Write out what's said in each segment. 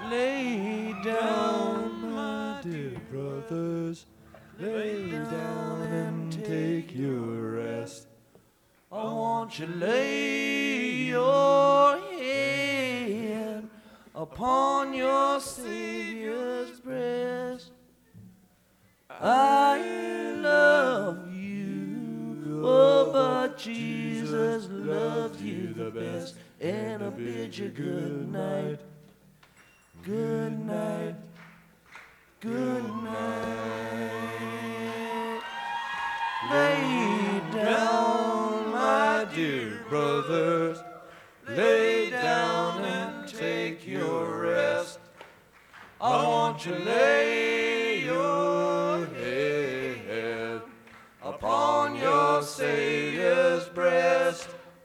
Lay down, my dear brothers. Lay down and take your rest. I want you to lay your head upon your Savior's breast. I love you, oh, but Jesus loves you the best. And I bid you good night, good night, good night. Lay down, my dear brothers, lay down and take your rest. I want you to lay your head upon your Savior's breast.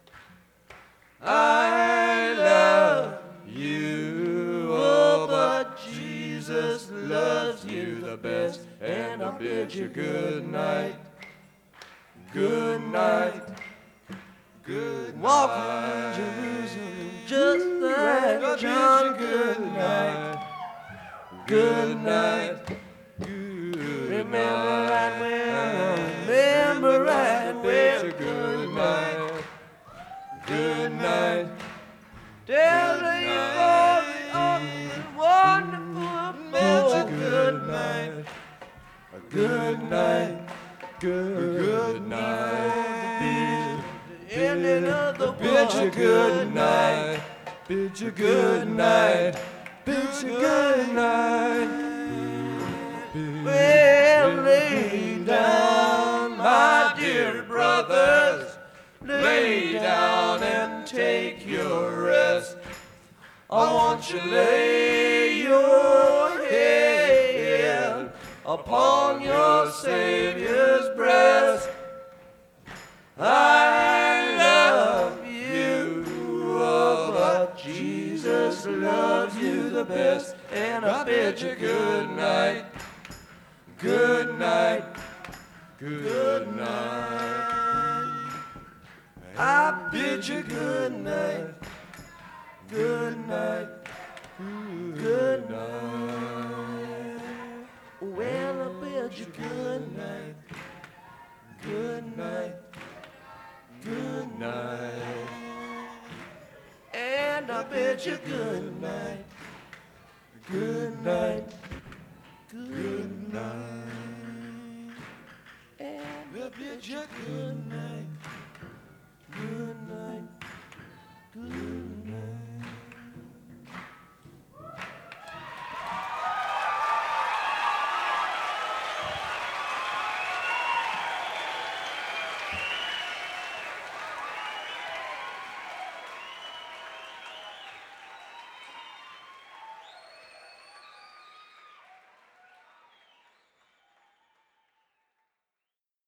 I love you, oh, but Jesus loves you the best. And I bid you good night, good night, good night. Walking in Jerusalem just like John. Good night, good night. Remember right well, remember right well. Good night, good night. Tell me all the wonderful boy. Good night, good night, good night. The ending of the bid you good night, bid you good night, bid you good night. Well, lay down, my dear brothers, lay down and take your rest. I want you to lay your head upon your Savior's breast. I love you, oh, but Jesus loves you the best. And I bid you good night, good night, good night. I bid you good night, good night, good night. Well, I bid you good night, good night, good night. And I bid you good night, good night.